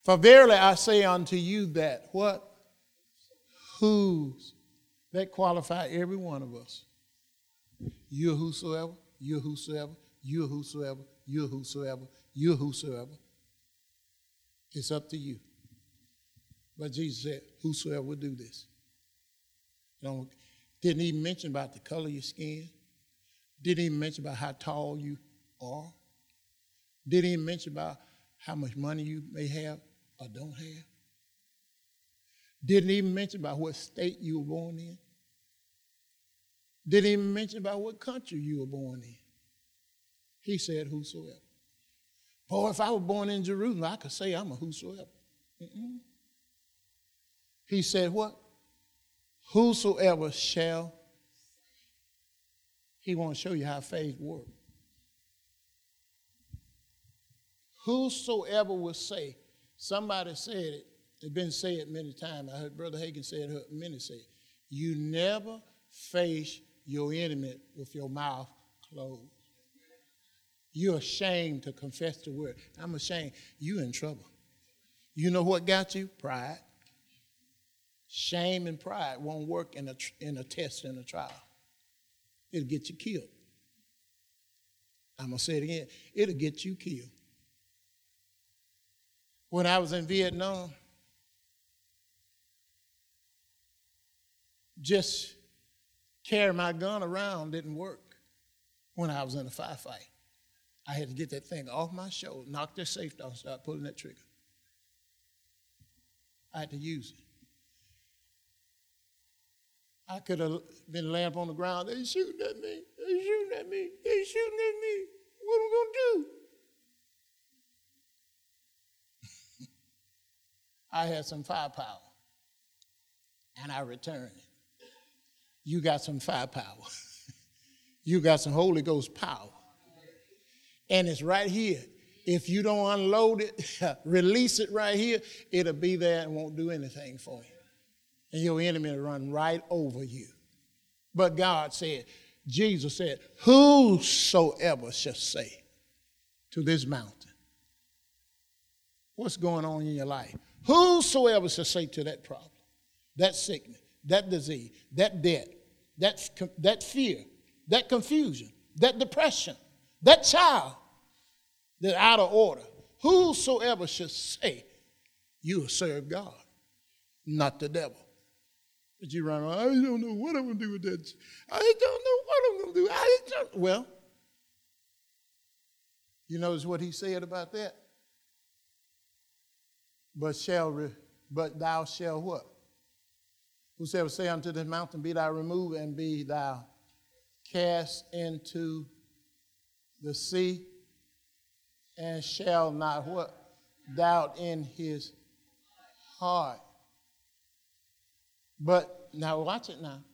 For verily I say unto you that what? Whose? That qualify every one of us. You're whosoever, you're whosoever, you're whosoever, you're whosoever, you're whosoever. It's up to you. But Jesus said, whosoever will do this. Didn't even mention about the color of your skin. Didn't even mention about how tall you are. Didn't even mention about how much money you may have or don't have. Didn't even mention about what state you were born in. Didn't even mention about what country you were born in. He said whosoever. Boy, if I were born in Jerusalem, I could say I'm a whosoever. He said what? Whosoever shall. He wants to show you how faith works. Whosoever will say. Somebody said it. It's been said many times. I heard Brother Hagin say it, heard many say it. You never face your enemy with your mouth closed. You're ashamed to confess the word. I'm ashamed. You're in trouble. You know what got you? Pride. Shame and pride won't work in a test and a trial. It'll get you killed. I'm going to say it again. It'll get you killed. When I was in Vietnam, just carry my gun around didn't work when I was in a firefight. I had to get that thing off my shoulder, knock their safety off, start pulling that trigger. I had to use it. I could have been laying up on the ground. They shooting at me. They shooting at me. They shooting at me. What am I going to do? I had some firepower, and I returned it. You got some firepower. You got some Holy Ghost power. And it's right here. If you don't unload it, release it right here, it'll be there and won't do anything for you. And your enemy will run right over you. But God said, Jesus said, whosoever shall say to this mountain, what's going on in your life? Whosoever shall say to that problem, that sickness, that disease, that debt, that fear, that confusion, that depression, that child, that out of order, whosoever shall say, you will serve God, not the devil. But you run around, I don't know what I'm going to do with that. I don't know what I'm going to do. Well, you notice what he said about that? But thou shalt what? Whosoever say unto this mountain, be thou removed, and be thou cast into the sea, and shall not what? Doubt in his heart. But, now watch it now.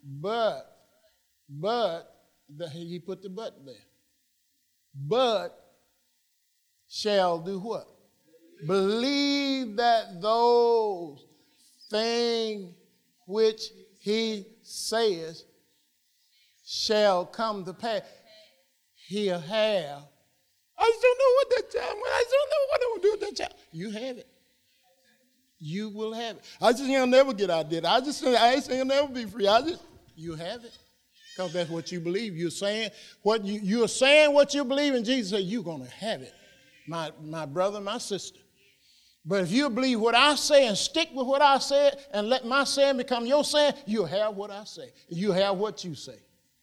He put the but there. But shall do what? Believe that those things which he says shall come to pass. He'll have. I just don't know what that child. I just don't know what I'm going to do with that child. You have it. You will have it. I just ain't gonna never get out there. I ain't gonna never be free. You have it. Because that's what you believe. You're saying what you believe, and Jesus said, you're gonna have it. My brother, my sister. But if you believe what I say and stick with what I said and let my saying become your saying, you'll have what I say. You have what you say.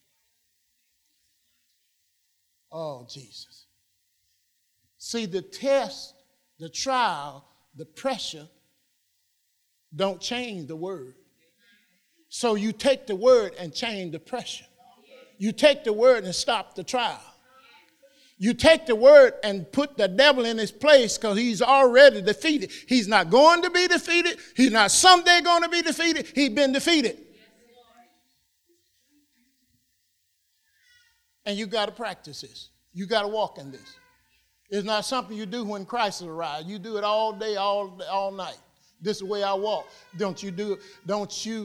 Oh, Jesus. See, the test, the trial, the pressure don't change the word. So you take the word and change the pressure. You take the word and stop the trial. You take the word and put the devil in his place because he's already defeated. He's not going to be defeated. He's not someday going to be defeated. He's been defeated. And you got to practice this. You got to walk in this. It's not something you do when Christ arrives. You do it all day, all night. This is the way I walk. Don't you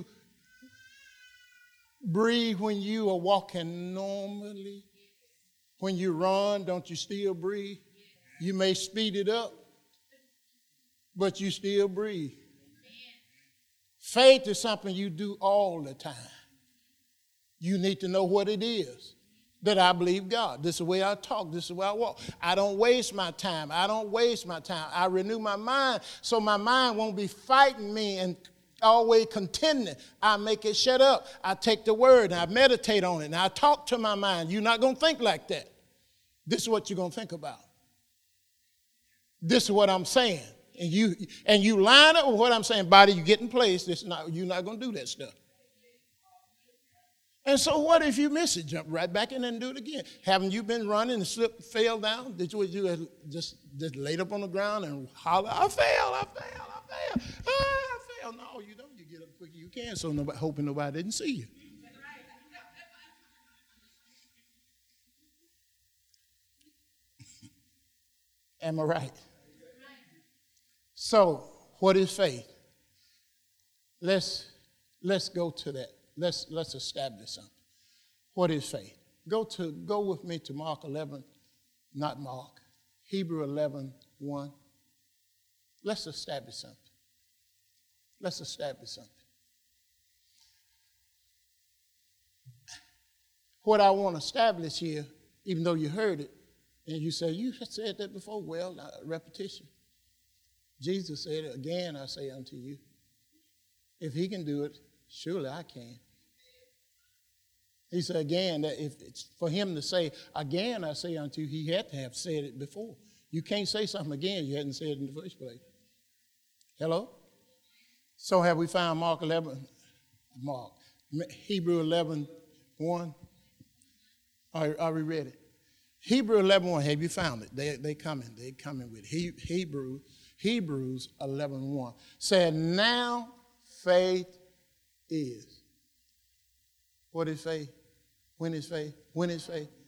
breathe when you are walking normally? When you run, don't you still breathe? You may speed it up, but you still breathe. Faith is something you do all the time. You need to know what it is that I believe God. This is the way I talk. This is the way I walk. I don't waste my time. I renew my mind so my mind won't be fighting me and always contending. I make it shut up. I take the word and I meditate on it and I talk to my mind. You're not going to think like that. This is what you're going to think about. This is what I'm saying. And you line up with what I'm saying. Body, you get in place. You're not going to do that stuff. And so what if you miss it? Jump right back in and do it again. Haven't you been running and slipped, fell down? Did you just laid up on the ground and holler, I fell. No, you don't. You get up quick as you can, so hoping nobody didn't see you. Am I right? So, what is faith? Let's go to that. Let's establish something. What is faith? Go with me to Mark 11, not Mark, Hebrew 11:1. Let's establish something. What I want to establish here, even though you heard it, and you say, you said that before. Well, repetition. Jesus said it again, I say unto you. If he can do it, surely I can. He said again, that if it's for him to say, again I say unto you, he had to have said it before. You can't say something again you hadn't said it in the first place. Hello? So have we found Hebrew 11:1? Are we ready? Hebrew 11:1, have you found it? They're coming with Hebrews 11:1. Said, now faith is. What is faith? When is faith? When is faith?